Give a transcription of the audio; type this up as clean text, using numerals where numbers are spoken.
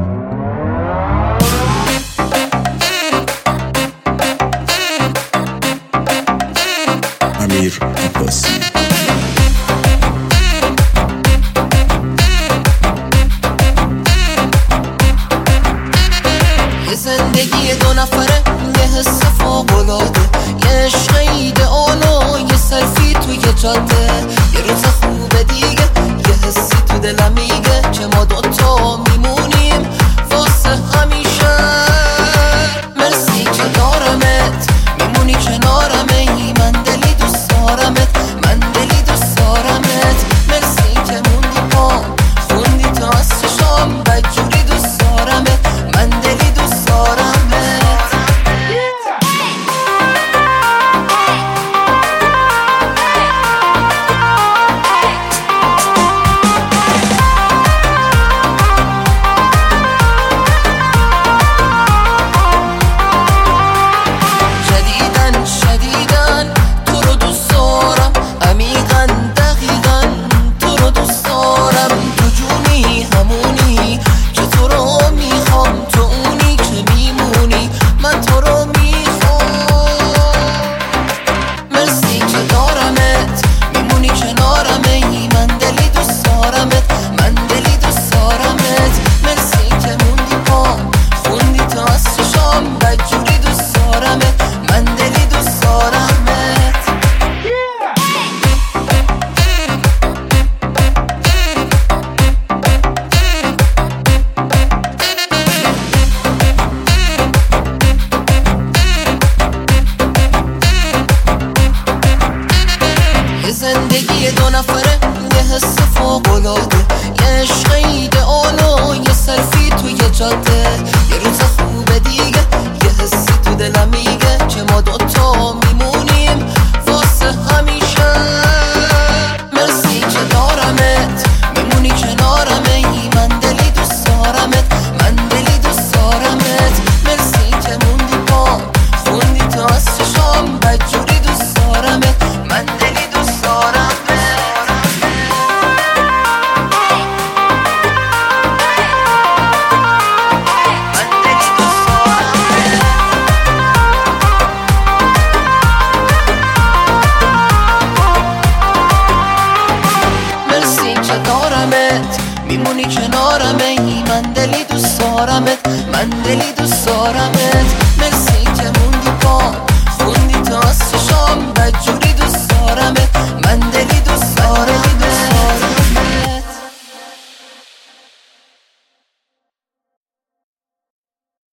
امیر عباسی. یه زندگی دو نفره، یه حس فوق‌العاده، یه عشق ایدئالو، یه سلفی توی جاده. یه روز خوبه دیگه، یه حسی تو دلم میگه که ما دوتا میمونیم واسه همیشه. مرسی که دارمت، میمونی کنارم، ای من دلی دوست دارمت، من دلی دوست دارمت. مرسی که موندی پام، خوندی تا از چشام، بدجوری دوست دارمت، من دلی دوست دارمت. شدیدن تو رو دوست دارم، عمیقا دقیقا تو رو دوست دارم. تو جونی همونی که تو رو میخوام، تو اونی که میمونی، من تو رو میخوام. مرسی که دارمت، میمونی کنارم، ای من دلی دوست دارمت، من دلی دوست دارمت. مرسی که موندی پام، خوندی تا از چشام، بدجوری دوست دارمت، من دلی دوست دارمت. یه زندگی دو نفره، یه حس فوق‌العاده، یه عشق ایدئالو، یه سلفی توی جاده. یه روز خوبه دیگه، یه حسی تو دلم میگه که ما دوتا میمونیم واسه همیشه. مرسی که دارمت، میمونی کنارم، ای من دلی دوست دارمت، من دلی دوست دارمت. مرسی که موندی پام، خوندی تا از چشام، بدجوری دوست دارمت، من دلی دوست دارمت. مرسی که دارمت، میمونی کنارم، ای من دلی دوست دارمت، من دلی دوست دارمت. مرسی که موندی پام، خوندی تا از چشام، بدجوری